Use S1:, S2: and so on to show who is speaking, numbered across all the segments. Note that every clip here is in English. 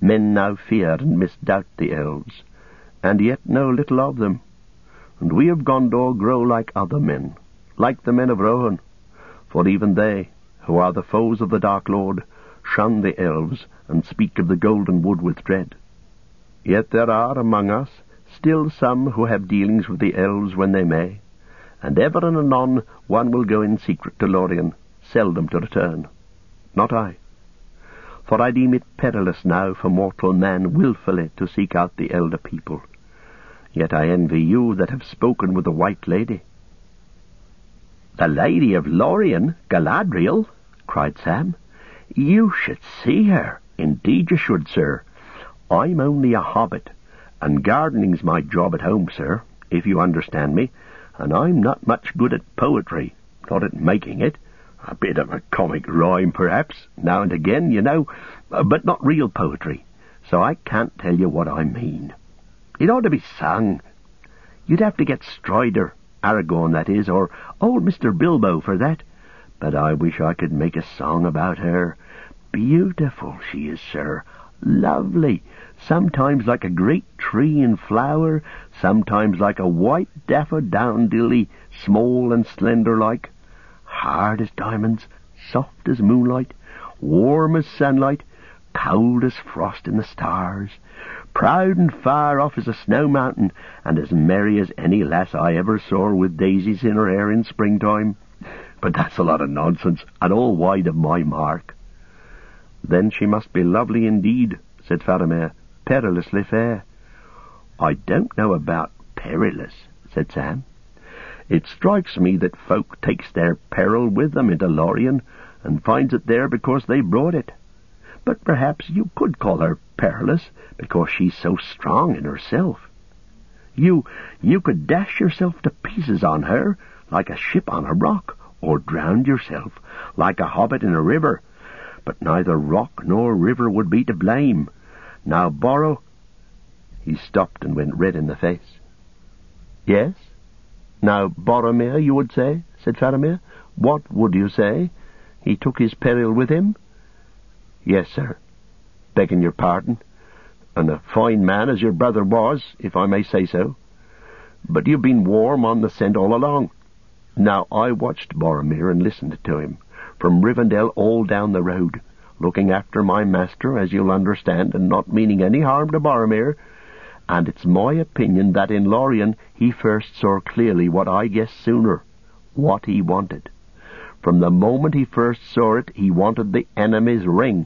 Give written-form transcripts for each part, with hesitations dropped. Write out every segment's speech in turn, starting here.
S1: Men now fear and misdoubt the elves, and yet know little of them. And we of Gondor grow like other men, like the men of Rohan, for even they, who are the foes of the Dark Lord, shun the elves and speak of the Golden Wood with dread. Yet there are among us still some who have dealings with the elves when they may, and ever and anon one will go in secret to Lorien, seldom to return. Not I. For I deem it perilous now for mortal man wilfully to seek out the elder people. Yet I envy you that have spoken with the White Lady." "The Lady of Lorien, Galadriel?" cried Sam. "You should see her. Indeed you should, sir. I'm only a hobbit, and gardening's my job at home, sir, if you understand me, and I'm not much good at poetry, not at making it. A bit of a comic rhyme, perhaps, now and again, you know, but not real poetry, so I can't tell you what I mean. It ought to be sung. You'd have to get Strider, Aragorn that is, or old Mr. Bilbo for that. But I wish I could make a song about her. Beautiful she is, sir. Lovely. Sometimes like a great tree in flower, sometimes like a white daffodilly, small and slender like. Hard as diamonds, soft as moonlight, warm as sunlight, cold as frost in the stars, proud and far off as a snow mountain, and as merry as any lass I ever saw with daisies in her hair in springtime. But that's a lot of nonsense, and all wide of my mark." "Then she must be lovely indeed," said Faramir, "perilously fair." "I don't know about perilous," said Sam. "It strikes me that folk takes their peril with them into Lorien, and finds it there because they brought it. But perhaps you could call her perilous, because she's so strong in herself. You could dash yourself to pieces on her, like a ship on a rock, or drown yourself, like a hobbit in a river. But neither rock nor river would be to blame. Now Borrow—" He stopped and went red in the face. "Yes? Now Boromir, you would say," said Faramir. "What would you say? He took his peril with him?" "Yes, sir, begging your pardon, and a fine man as your brother was, if I may say so. But you've been warm on the scent all along. Now I watched Boromir and listened to him, from Rivendell all down the road, looking after my master, as you'll understand, and not meaning any harm to Boromir, and it's my opinion that in Lorien he first saw clearly what I guessed sooner, what he wanted. From the moment he first saw it, he wanted the enemy's ring."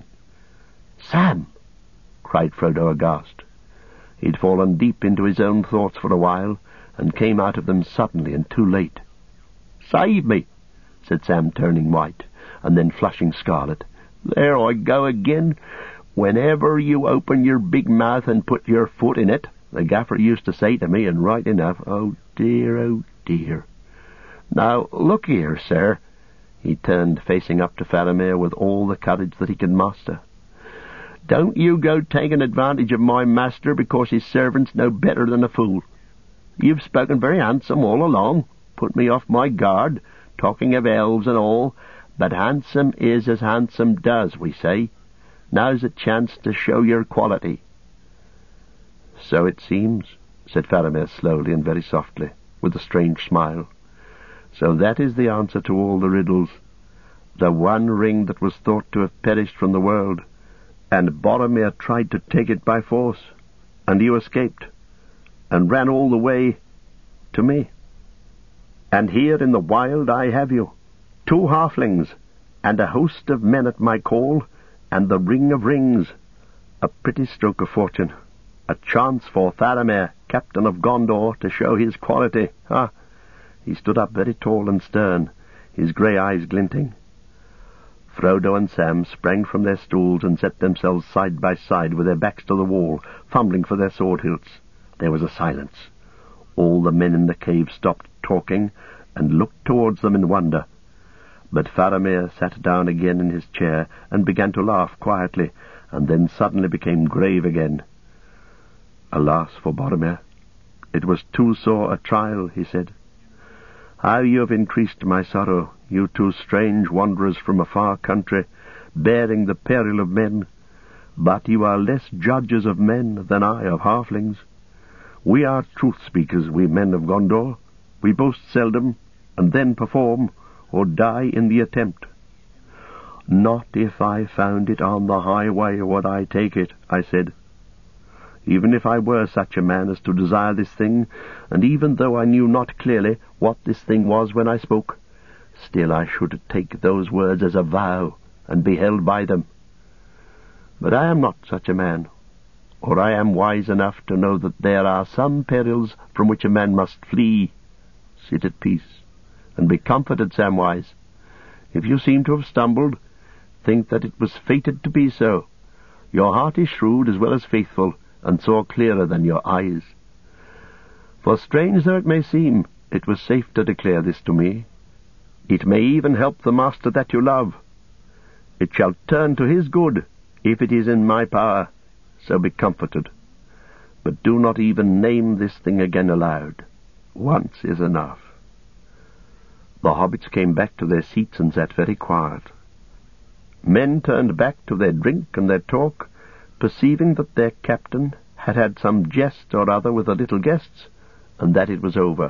S1: "Sam!" cried Frodo aghast. He'd fallen deep into his own thoughts for a while, and came out of them suddenly and too late. "Save me!" said Sam, turning white, and then flushing scarlet. "There I go again. Whenever you open your big mouth and put your foot in it, the gaffer used to say to me, and right enough, oh dear. Now, look here, sir." He turned, facing up to Faramir with all the courage that he could muster. "Don't you go taking advantage of my master because his servant's no better than a fool. You've spoken very handsome all along, put me off my guard, talking of elves and all, but handsome is as handsome does, we say. Now's a chance to show your quality." "So it seems," said Faramir slowly and very softly, with a strange smile. "So that is the answer to all the riddles. The one ring that was thought to have perished from the world, and Boromir tried to take it by force, and you escaped, and ran all the way to me. And here in the wild I have you, 2 halflings, and a host of men at my call, and the Ring of Rings. A pretty stroke of fortune. A chance for Faramir, captain of Gondor, to show his quality. Ha!" He stood up very tall and stern, his grey eyes glinting. Frodo and Sam sprang from their stools and set themselves side by side with their backs to the wall, fumbling for their sword hilts. There was a silence. All the men in the cave stopped talking and looked towards them in wonder. But Faramir sat down again in his chair and began to laugh quietly, and then suddenly became grave again. "Alas for Boromir! It was too sore a trial," he said. "How you have increased my sorrow, you 2 strange wanderers from a far country, bearing the peril of men. But you are less judges of men than I of halflings. We are truth-speakers, we men of Gondor. We boast seldom, and then perform, or die in the attempt. Not if I found it on the highway would I take it, I said. Even if I were such a man as to desire this thing, and even though I knew not clearly what this thing was when I spoke, still I should take those words as a vow, and be held by them. But I am not such a man, or I am wise enough to know that there are some perils from which a man must flee. Sit at peace, and be comforted, Samwise. If you seem to have stumbled, think that it was fated to be so. Your heart is shrewd as well as faithful, and saw clearer than your eyes. For strange though it may seem, it was safe to declare this to me. It may even help the master that you love. It shall turn to his good, if it is in my power, so be comforted. But do not even name this thing again aloud. Once is enough. The hobbits came back to their seats and sat very quiet. Men turned back to their drink and their talk, perceiving that their captain had had some jest or other with the little guests, and that it was over.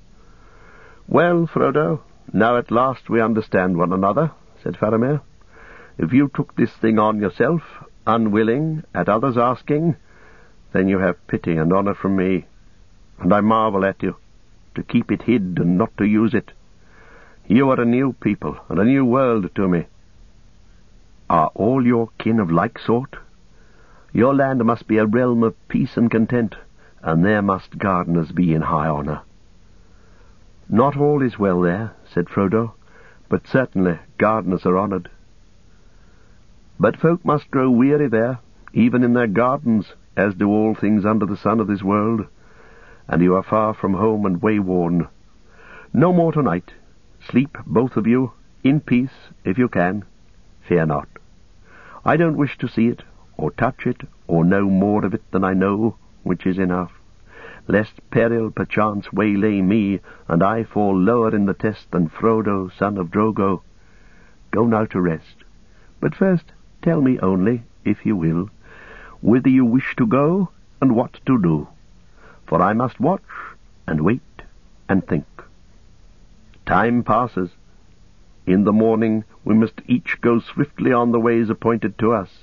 S1: "Well, Frodo, now at last we understand one another," said Faramir. "If you took this thing on yourself, unwilling, at others' asking, then you have pity and honour from me, and I marvel at you, to keep it hid and not to use it. You are a new people and a new world to me. Are all your kin of like sort? Your land must be a realm of peace and content, and there must gardeners be in high honour." "Not all is well there," said Frodo, "but certainly gardeners are honoured." "But folk must grow weary there, even in their gardens, as do all things under the sun of this world, and you are far from home and wayworn. No more tonight. Sleep, both of you, in peace, if you can. Fear not. I don't wish to see it, or touch it, or know more of it than I know, which is enough, lest peril perchance waylay me, and I fall lower in the test than Frodo, son of Drogo. Go now to rest. But first tell me only, if you will, whither you wish to go, and what to do, for I must watch, and wait, and think. Time passes. In the morning we must each go swiftly on the ways appointed to us."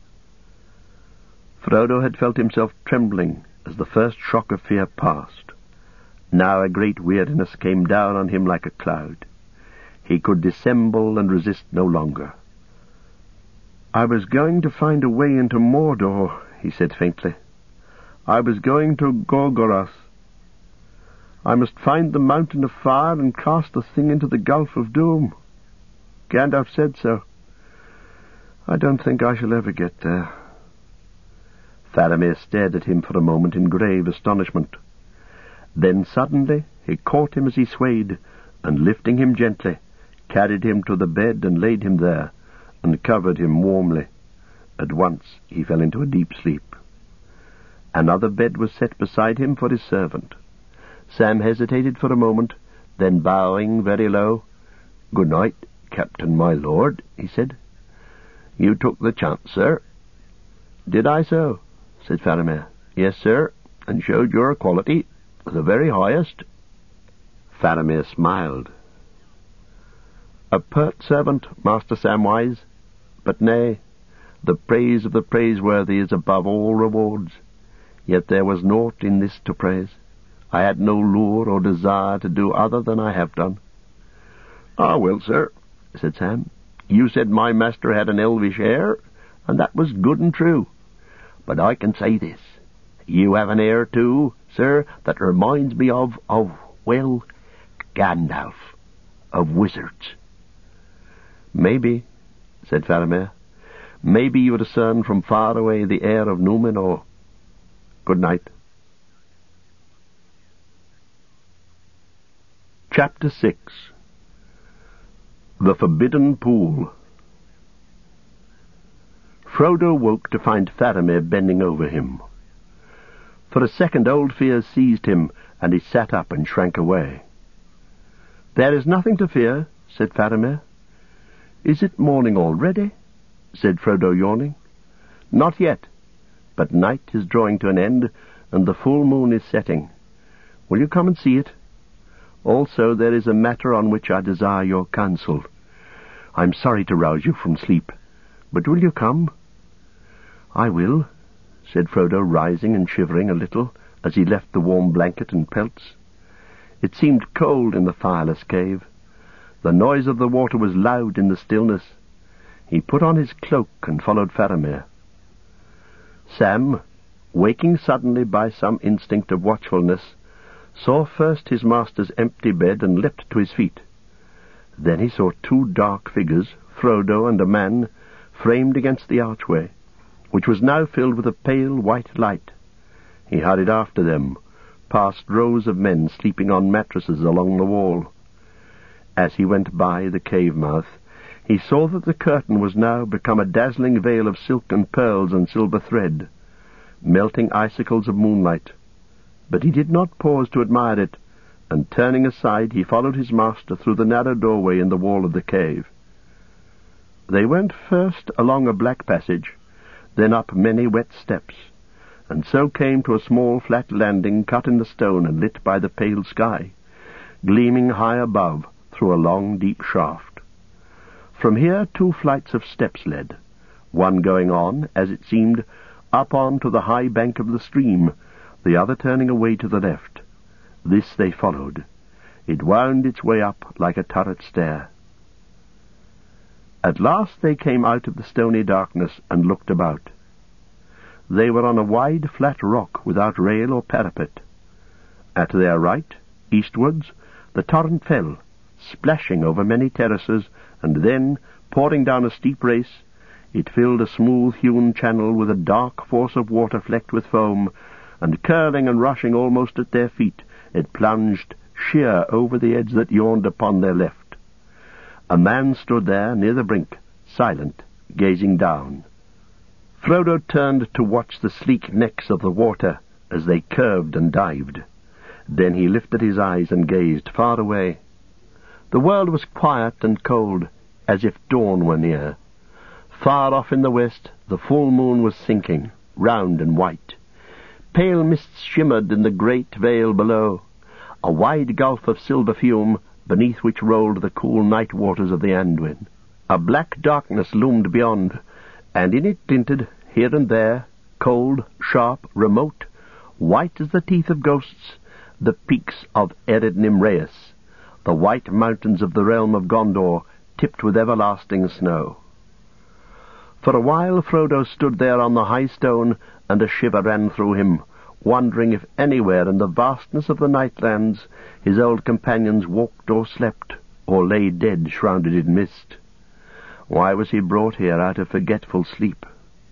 S1: Frodo had felt himself trembling as the first shock of fear passed. Now a great weariness came down on him like a cloud. He could dissemble and resist no longer. "I was going to find a way into Mordor," he said faintly. "I was going to Gorgoroth. I must find the Mountain of Fire and cast the thing into the Gulf of Doom. Gandalf said so. I don't think I shall ever get there." Faramir stared at him for a moment in grave astonishment. Then suddenly he caught him as he swayed, and lifting him gently, carried him to the bed and laid him there, and covered him warmly. At once he fell into a deep sleep. Another bed was set beside him for his servant. Sam hesitated for a moment, then bowing very low, "Good night, Captain, my lord," he said. "You took the chance, sir." "Did I so?" said Faramir. "Yes, sir, and showed your quality, the very highest." Faramir smiled. "A pert servant, Master Samwise, but nay, the praise of the praiseworthy is above all rewards. Yet there was naught in this to praise. I had no lure or desire to do other than I have done." "Ah, well, sir," said Sam, "you said my master had an elvish air, and that was good and true. But I can say this, you have an air too, sir, that reminds me of Gandalf, of wizards." "Maybe," said Faramir. "Maybe you discern from far away the air of Númenor. Good night." Chapter 6. The Forbidden Pool. Frodo woke to find Faramir bending over him. For a second old fear seized him, and he sat up and shrank away. "There is nothing to fear," said Faramir. "Is it morning already?" said Frodo, yawning. "Not yet, but night is drawing to an end, and the full moon is setting. Will you come and see it? Also, there is a matter on which I desire your counsel. I'm sorry to rouse you from sleep, but will you come?" "I will," said Frodo, rising and shivering a little as he left the warm blanket and pelts. It seemed cold in the fireless cave. The noise of the water was loud in the stillness. He put on his cloak and followed Faramir. Sam, waking suddenly by some instinct of watchfulness, saw first his master's empty bed and leapt to his feet. Then he saw two dark figures, Frodo and a man, framed against the archway, which was now filled with a pale white light. He hurried after them, past rows of men sleeping on mattresses along the wall. As he went by the cave mouth, he saw that the curtain was now become a dazzling veil of silk and pearls and silver thread, melting icicles of moonlight. But he did not pause to admire it, and turning aside he followed his master through the narrow doorway in the wall of the cave. They went first along a black passage, then up many wet steps, and so came to a small flat landing cut in the stone and lit by the pale sky, gleaming high above through a long deep shaft. From here 2 flights of steps led, one going on, as it seemed, up on to the high bank of the stream, the other turning away to the left. This they followed. It wound its way up like a turret stair. At last they came out of the stony darkness and looked about. They were on a wide flat rock without rail or parapet. At their right, eastwards, the torrent fell, splashing over many terraces, and then, pouring down a steep race, it filled a smooth-hewn channel with a dark force of water flecked with foam, and curling and rushing almost at their feet, it plunged sheer over the edge that yawned upon their left. A man stood there near the brink, silent, gazing down. Frodo turned to watch the sleek necks of the water as they curved and dived. Then he lifted his eyes and gazed far away. The world was quiet and cold, as if dawn were near. Far off in the west, the full moon was sinking, round and white. Pale mists shimmered in the great vale below, a wide gulf of silver fume, beneath which rolled the cool night waters of the Anduin. A black darkness loomed beyond, and in it glinted, here and there, cold, sharp, remote, white as the teeth of ghosts, the peaks of Ered Nimraeus, the white mountains of the realm of Gondor, tipped with everlasting snow. For a while Frodo stood there on the high stone, and a shiver ran through him, wondering if anywhere in the vastness of the Nightlands his old companions walked or slept, or lay dead shrouded in mist. Why was he brought here out of forgetful sleep?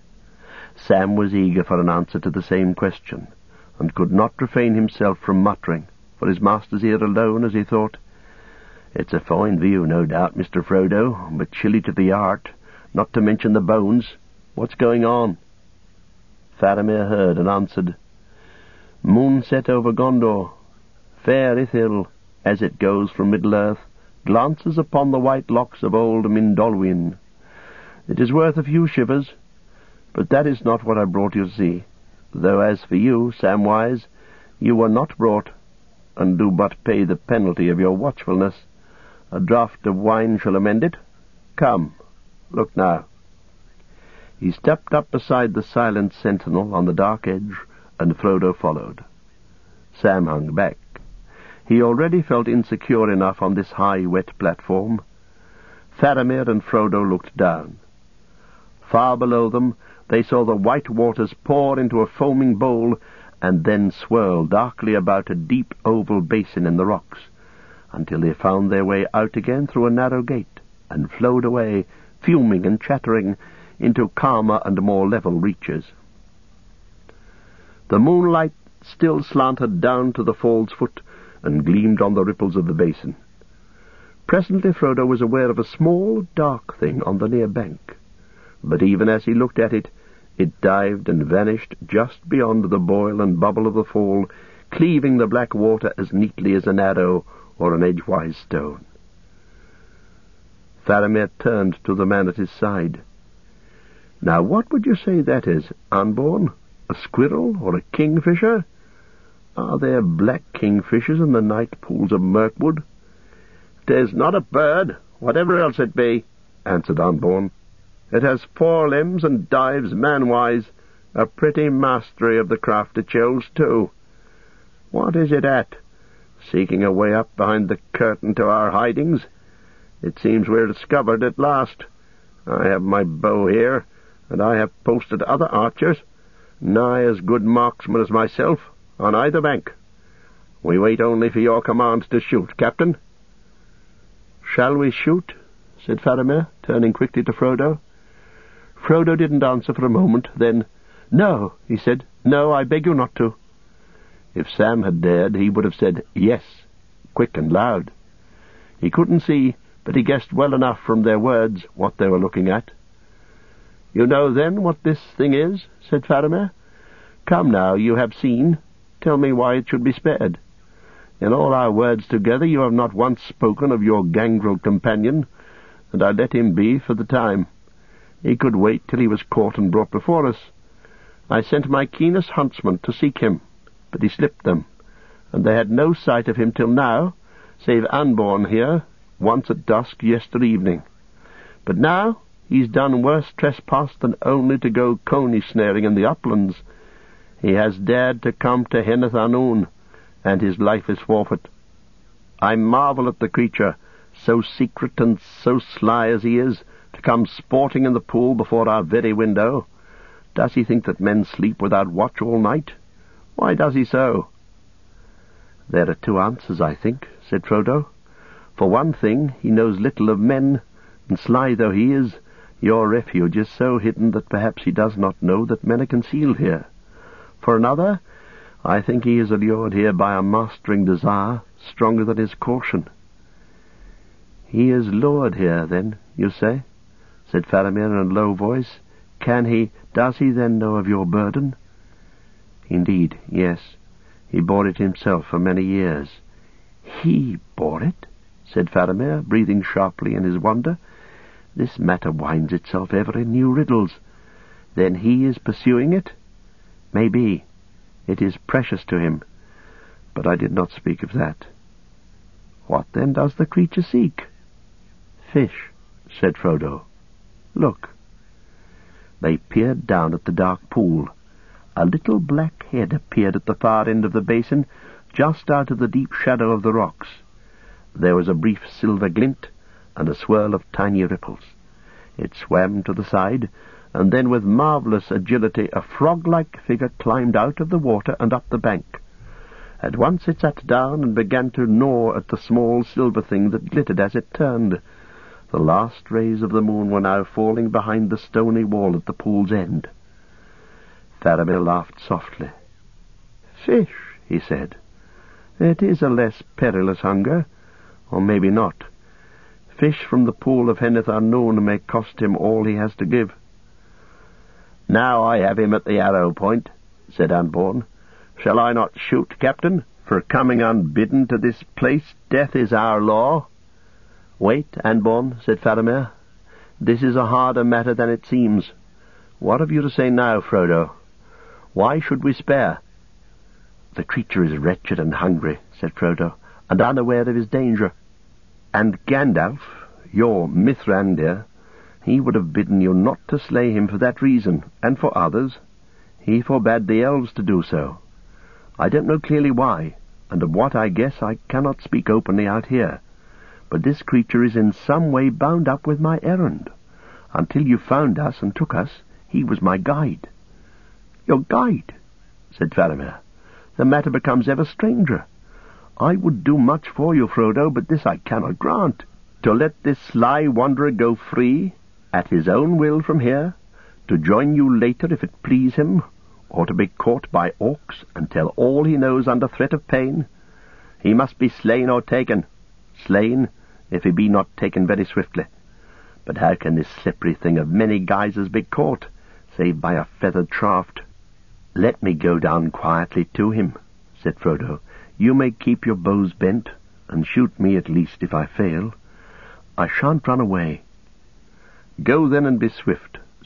S1: Sam was eager for an answer to the same question, and could not refrain himself from muttering, for his master's ear alone, as he thought, "It's a fine view, no doubt, Mr. Frodo, but chilly to the heart, not to mention the bones. What's going on?" Faramir heard and answered, "Moon set over Gondor. Fair Ithil, as it goes from Middle-earth, glances upon the white locks of old Mindolluin. It is worth a few shivers, but that is not what I brought you to see, though as for you, Samwise, you were not brought, and do but pay the penalty of your watchfulness. A draught of wine shall amend it. Come, look now." He stepped up beside the silent sentinel on the dark edge, and Frodo followed. Sam hung back. He already felt insecure enough on this high, wet platform. Faramir and Frodo looked down. Far below them they saw the white waters pour into a foaming bowl, and then swirl darkly about a deep oval basin in the rocks, until they found their way out again through a narrow gate, and flowed away, fuming and chattering, into calmer and more level reaches. The moonlight still slanted down to the fall's foot, and gleamed on the ripples of the basin. Presently Frodo was aware of a small, dark thing on the near bank, but even as he looked at it, it dived and vanished just beyond the boil and bubble of the fall, cleaving the black water as neatly as an arrow or an edgewise stone. Faramir turned to the man at his side. Now what would you say that is, Anborn? A squirrel or a kingfisher? Are there black kingfishers in the night pools of Mirkwood? "'Tis not a bird, whatever else it be," answered Anborn. "It has 4 limbs and dives manwise, a pretty mastery of the craft it shows, too. What is it at? Seeking a way up behind the curtain to our hidings? It seems we're discovered at last. I have my bow here, and I have posted other archers, nigh as good marksmen as myself, on either bank. We wait only for your command to shoot, Captain." "Shall we shoot?" said Faramir, turning quickly to Frodo. Frodo didn't answer for a moment. Then, "No," he said. "No, I beg you not to." If Sam had dared, he would have said yes, quick and loud. He couldn't see, but he guessed well enough from their words what they were looking at. "You know, then, what this thing is?" said Faramir. "Come now, you have seen. Tell me why it should be spared. In all our words together you have not once spoken of your gangrel companion, and I let him be for the time. He could wait till he was caught and brought before us. I sent my keenest huntsmen to seek him, but he slipped them, and they had no sight of him till now, save Anborn here, once at dusk yester evening. But now he's done worse trespass than only to go coney snaring in the uplands. He has dared to come to Henneth Annwn, and his life is forfeit. I marvel at the creature, so secret and so sly as he is, to come sporting in the pool before our very window. Does he think that men sleep without watch all night? Why does he so?" "There are 2 answers, I think," said Frodo. "For one thing, he knows little of men, and sly though he is, your refuge is so hidden that perhaps he does not know that men are concealed here. For another, I think he is allured here by a mastering desire stronger than his caution." "He is lured here, then, you say?" said Faramir in a low voice. Does he then know of your burden?" "Indeed, yes. He bore it himself for many years." "He bore it?" said Faramir, breathing sharply in his wonder. "This matter winds itself ever in new riddles. Then he is pursuing it? Maybe. It is precious to him. But I did not speak of that. What then does the creature seek?" "Fish," said Frodo. "Look." They peered down at the dark pool. A little black head appeared at the far end of the basin, just out of the deep shadow of the rocks. There was a brief silver glint, and a swirl of tiny ripples. It swam to the side, and then with marvellous agility a frog-like figure climbed out of the water and up the bank. At once it sat down and began to gnaw at the small silver thing that glittered as it turned. The last rays of the moon were now falling behind the stony wall at the pool's end. Faramir laughed softly. "Fish," he said. "It is a less perilous hunger, or maybe not. Fish from the pool of Henneth Annwn may cost him all he has to give." "Now I have him at the arrow point," said Anborn. "Shall I not shoot, Captain? For coming unbidden to this place, death is our law." "Wait, Anborn," said Faramir. "This is a harder matter than it seems. What have you to say now, Frodo? Why should we spare?" "The creature is wretched and hungry," said Frodo, "and unaware of his danger. And Gandalf, your Mithrandir, he would have bidden you not to slay him for that reason, and for others. He forbade the elves to do so. I don't know clearly why, and of what I guess I cannot speak openly out here. But this creature is in some way bound up with my errand. Until you found us and took us, he was my guide." "Your guide?" said Faramir. "The matter becomes ever stranger. I would do much for you, Frodo, but this I cannot grant. To let this sly wanderer go free, at his own will from here, to join you later if it please him, or to be caught by orcs and tell all he knows under threat of pain. He must be slain or taken. Slain, if he be not taken very swiftly. But how can this slippery thing of many guises be caught, save by a feathered shaft?" "Let me go down quietly to him," said Frodo. "You may keep your bows bent, and shoot me at least if I fail. I shan't run away." "Go then and be swift,"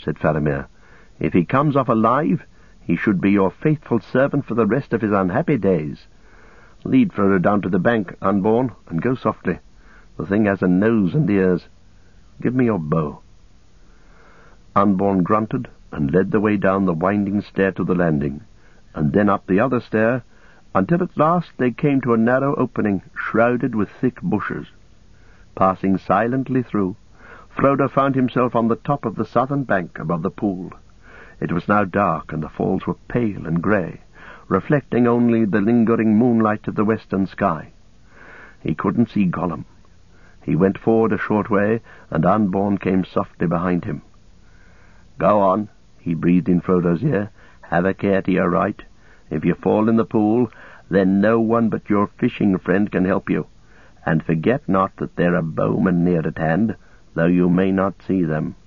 S1: said Faramir. "If he comes off alive, he should be your faithful servant for the rest of his unhappy days. Lead Frodo down to the bank, Unborn, and go softly. The thing has a nose and ears. Give me your bow." Unborn grunted and led the way down the winding stair to the landing, and then up the other stair, until at last they came to a narrow opening shrouded with thick bushes. Passing silently through, Frodo found himself on the top of the southern bank above the pool. It was now dark, and the falls were pale and grey, reflecting only the lingering moonlight of the western sky. He couldn't see Gollum. He went forward a short way, and Unborn came softly behind him. "Go on," he breathed in Frodo's ear. "Have a care to your right. If you fall in the pool, then no one but your fishing friend can help you. And forget not that there are bowmen near at hand, though you may not see them."